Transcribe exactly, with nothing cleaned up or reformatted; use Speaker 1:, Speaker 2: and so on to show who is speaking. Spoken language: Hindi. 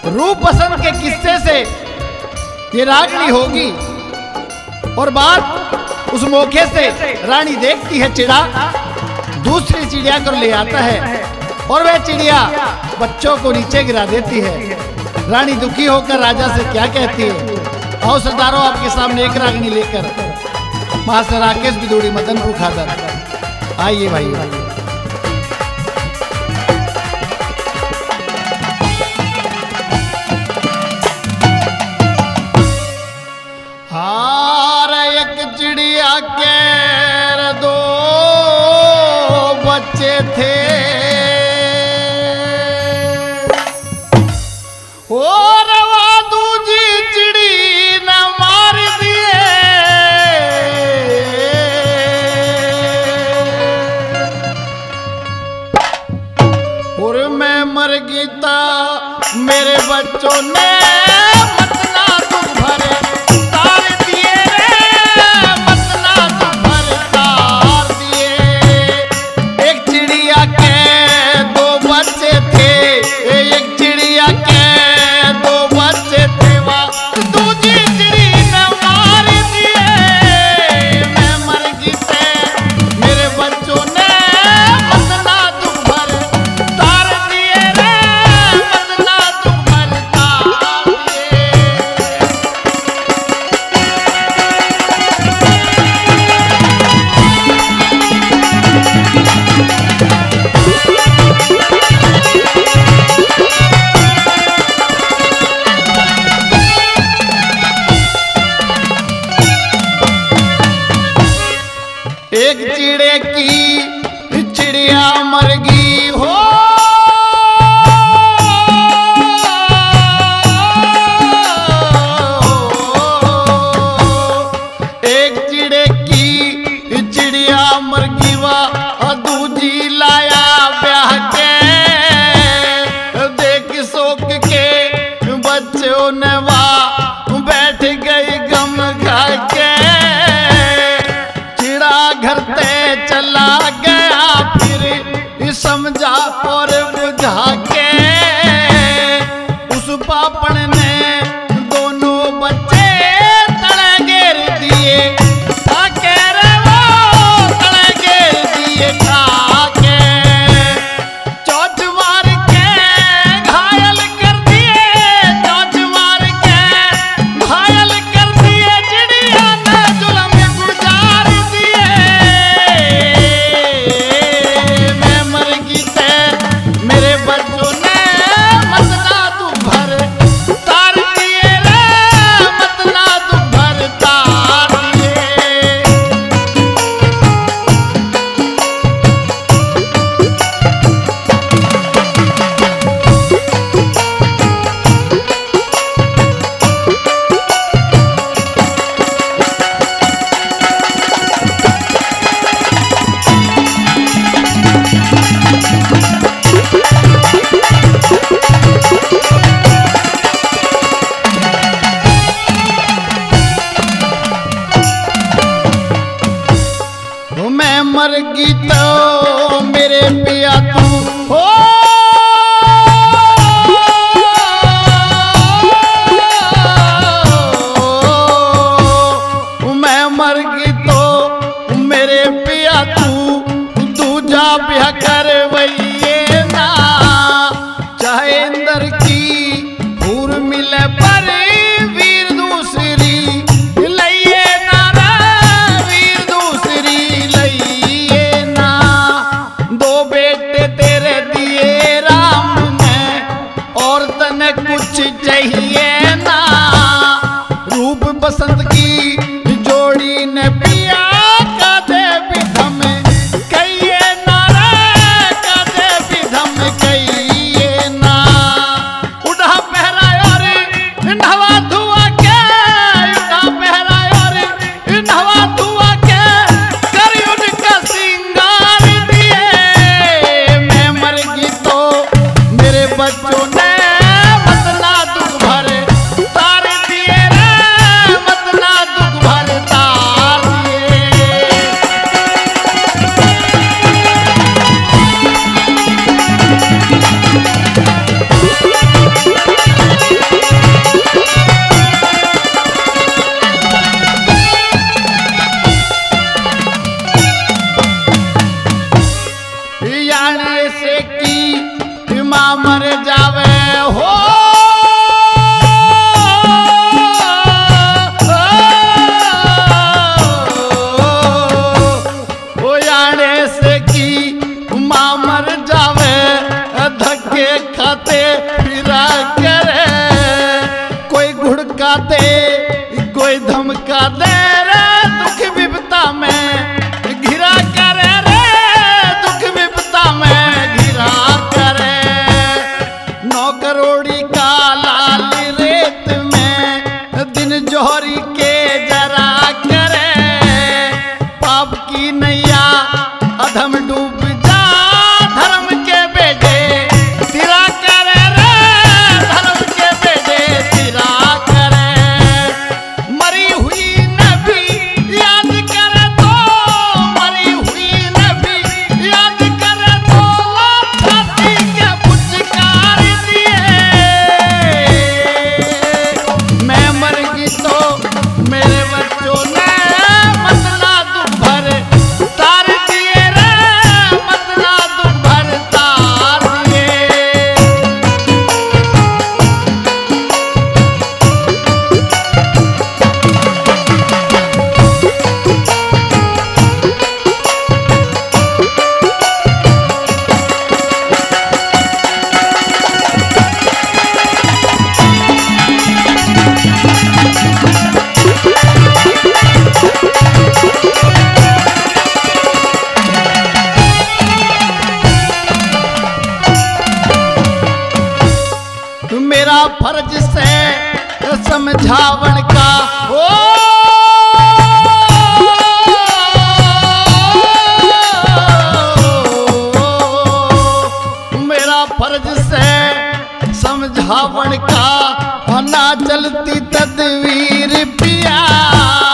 Speaker 1: रूप पसंद के किस्से से ये रागनी होगी। और बात उस मौके से रानी देखती है चिड़ा, दूसरी चिड़िया को ले आता है और वह चिड़िया बच्चों को नीचे गिरा देती है। रानी दुखी होकर राजा से क्या कहती है? आओ सरदारों, आपके सामने एक रागनी लेकर मास्टर राकेश बिदुड़ी मदनपुर खादर। आइए भाई।
Speaker 2: चिड़िया के दो बच्चे थे, और दूजी चिड़ी न मार दिए। और मैं मर गीता मेरे बच्चों ने मतना दुख भरे तार दिए रे, मतना दुख भरे तार दिए। एक चिड़िया के दो बच्चे थे, एक चिड़िया के दो बच्चे थे, वह दूजी चिड़ी ने मार दिए। मैं मर गई मेरे बच्चों ने मतना दुख भरे तार दिए रे, मतना दुख भरे तार दिए। एक चिड़े की चिड़िया मर गई हो, एक चिड़े की चिड़िया मर गई, वा दूजी लाया ब्याह के। देख शोक के बच्चों ने वहाँ बैठ गई गम खा के। घर ते चला गया फिर समझा और बुझा के। उस पापड़ ने दोनों बच्चे तले घेर दिए, खाके रे वो तले घेर दिए खाके। चोंच मार के घायल कर दिए, चोंच मार के घायल कर दिए। चिड़िया ने जुल्म गुजार दिए। मैं मर गई मेरे बच्चों ने मतना दुख भरे तार दिए रे, मतना दुख भरे तार दिए। मैं मर गई तो मेरे पिया तू हो, मैं मर गई तो मेरे पिया तू दूजा ब्याह कर वही ना। चाहे इंदर की हूर मिले पर वीर दूसरी लइए ना रे, वीर दूसरी लइए ना। दो बेटे तेरे दिए राम ने और तने कुछ चाहिए ना। रूप बसंत की जोड़ी ने पिया का दे विधम कहिए ना रे, का दे विधम कहिए ना। उड़ा पहरा और नहवा धुआ के, उड़ा पहरा और नहवा धुआ के, कर उनका सिंगार दिए। मैं मर गई तो मेरे बच्चों ने मतना दुख भरे तार दिए रे, मतना दुख भरे तार दिए। मर जावे हो खाते फिरा करे कोई घुड़का दे कोई धमका दे रे दुख विपता में घिरा करे रे दुख विपता में घिरा करे नौ करोड़ी का लाल रेत में दिन जोहरी के जरा करे पाप की नैया अधम डूब जा धर्म के बेटे मेरा फर्ज से समझावन का ओ मेरा फर्ज से समझावन का ना चलती तदवीर पिया